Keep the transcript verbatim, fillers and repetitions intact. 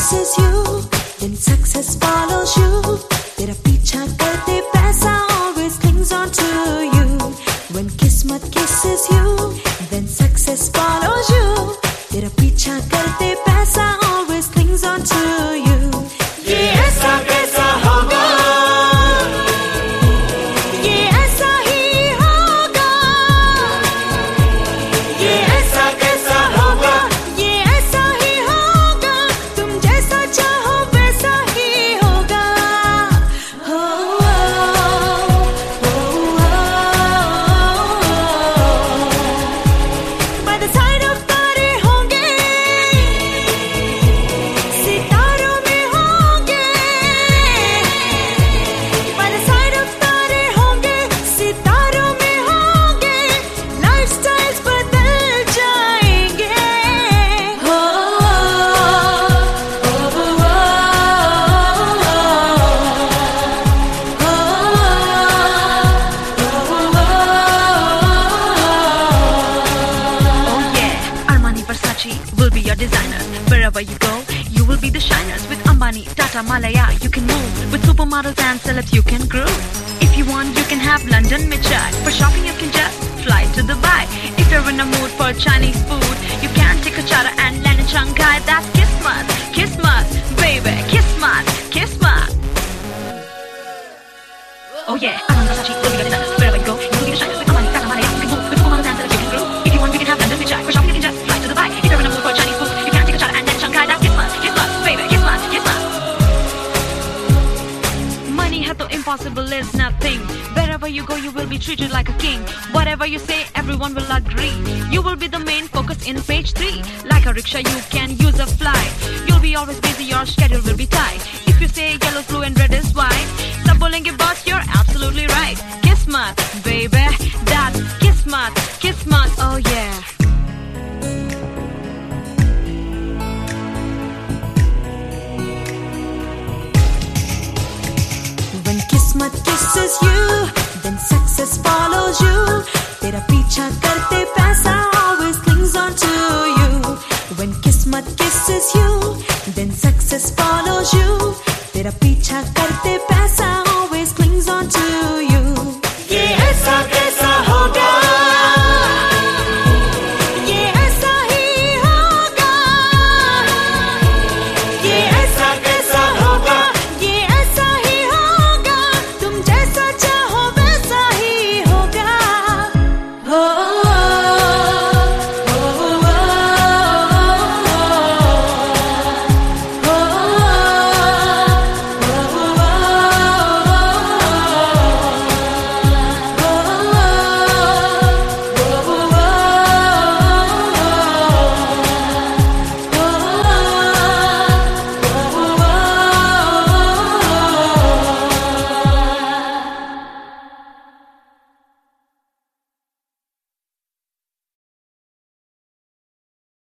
kisses you, then success follows you. तेरा पीछा करते पैसा always clings on to you. When kismat kisses you, then success follows you. तेरा पीछा करते पैसा always clings on to you. ये ऐसा कैसा होगा, ये ऐसा ही होगा, ये ऐसा कैसा होगा, ये ऐसा ही होगा, तुम जैसा चाहो वैसा ही होगा. हो, हो, हो, by the side of तारे होंगे, सितारों में होंगे. By the side of तारे होंगे, सितारों में होंगे. Lifestyles बदल जाएंगे. हो, हो, हो, हो, Oh yeah, Armani Versace will be your designer. Wherever you go, you will be the shiners. With Ambani, Tata, Malaya, you can move. With supermodels and celebs, you can groove. If you want, you can have London में chai. For shopping, you can just fly to Dubai. If you're in a mood for Chinese food, you can take a charter and land in Shanghai. That's Kismat, Kismat, baby, Kismat, Kismat. Oh yeah, Armani Versace will be your designer. Wherever you go, you will be the shiners. With Ambani, Tata, Malaya, you can move. With supermodels and celebs, you can groove. If you want, you can have London में chai. For shopping, you can just fly to Dubai. If you're in a mood for Chinese food, you can take a charter and land in Shanghai. That's Kismat, Kismat, baby, Kismat, Kismat. Money hai to impossible is nothing. Wherever you go, you will be treated like a king. Whatever you say, everyone will agree. You will be the main focus in page three. Like a rickshaw, you can use a flight. You'll be always busy, your schedule will be tight. If you say yellow, blue and red is white, sab bolenge boss, you're absolutely right. Kismat, baby, that's Kismat, Kismat, oh yeah. when kismat kisses you, then success follows you. तेरा पीछा करते पैसा always clings on to you. When kismat kisses you, then success follows you. तेरा पीछा करते